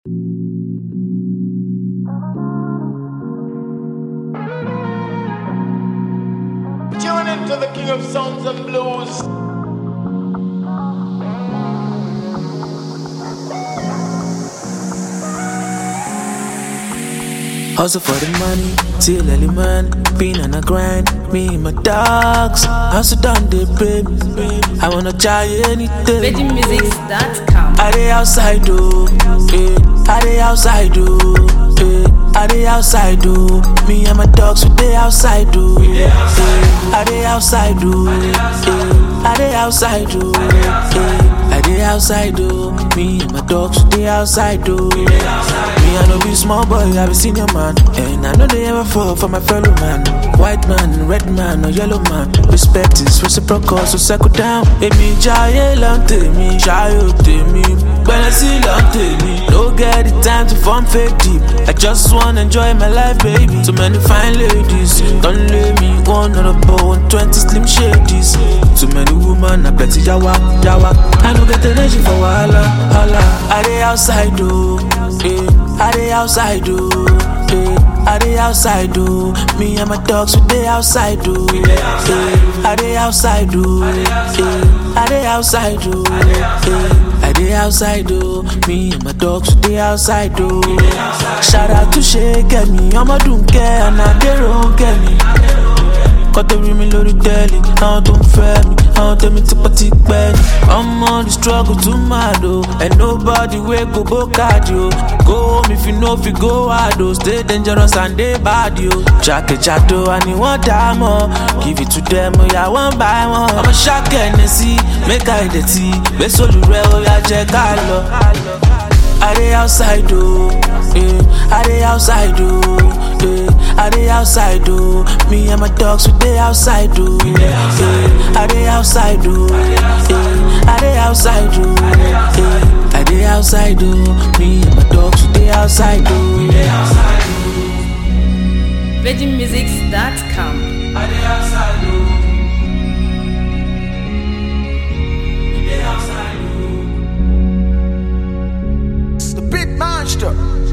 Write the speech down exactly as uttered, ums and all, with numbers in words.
Tune into the king of sounds and blues. Hustle for the money, till early man, been on a grind, me and my dogs. Hustle down the babe, I wanna try anything. Virgin Musics dot com. I dey outside do, eh. I dey outside do, eh. I dey outside do. Me and my dogs, we dey outside do, eh. I dey outside do, eh. I dey outside do, eh. I dey outside do. Me and my dogs, we dey outside do. Me I no be small boy, I be senior man, and I know they ever fall for my fellow man. White man, red man, or yellow man. Respect is reciprocal, so settle down. Emi jaye long temi, jayo temi. When I see long temi, no get the time to form fake deep. I just wanna enjoy my life, baby. Too many fine ladies, don't let me one on a bow and twenty slim shadies. Too many women, I plenty yawa, yawa. I don't get energy for wahala, hala. I dey outside do, eh. I dey outside do, eh. I dey outside do. Me and my dogs, we dey outside do, eh. I dey outside do, eh. I dey outside do, eh. I dey outside do. Me and my dogs, we dey outside do. Shout out to Shake me, I'ma don't care, and I dey wrong get me. Got to rí mi lórí tẹ́lì, àwọn tó ń fẹ́ mi, àwọn tẹ́mi tipẹ́tipẹ́ ni. I'm on the struggle to mad o, and nobody wey go bókàdì o. Go home if you know if you go hard o, stay dangerous and dey bad o. Jákèjádò àní wọ́n dá mọ́, give it to them oya wọ́n bá wọn. Ọmọ ṣákẹ́ni sí, make I dey tí, gbé sólù rẹ̀ oya jẹ́ ká lọ. I dey outside do, eh. I dey outside do, eh. I dey outside do. Me and my dogs, we dey outside do, eh. I dey outside do, eh. I dey outside do, eh. I dey outside do. Me and my dogs, we dey outside do. Virgin Musics dot com. I dey outside do. We dey outside do. The Big Monster.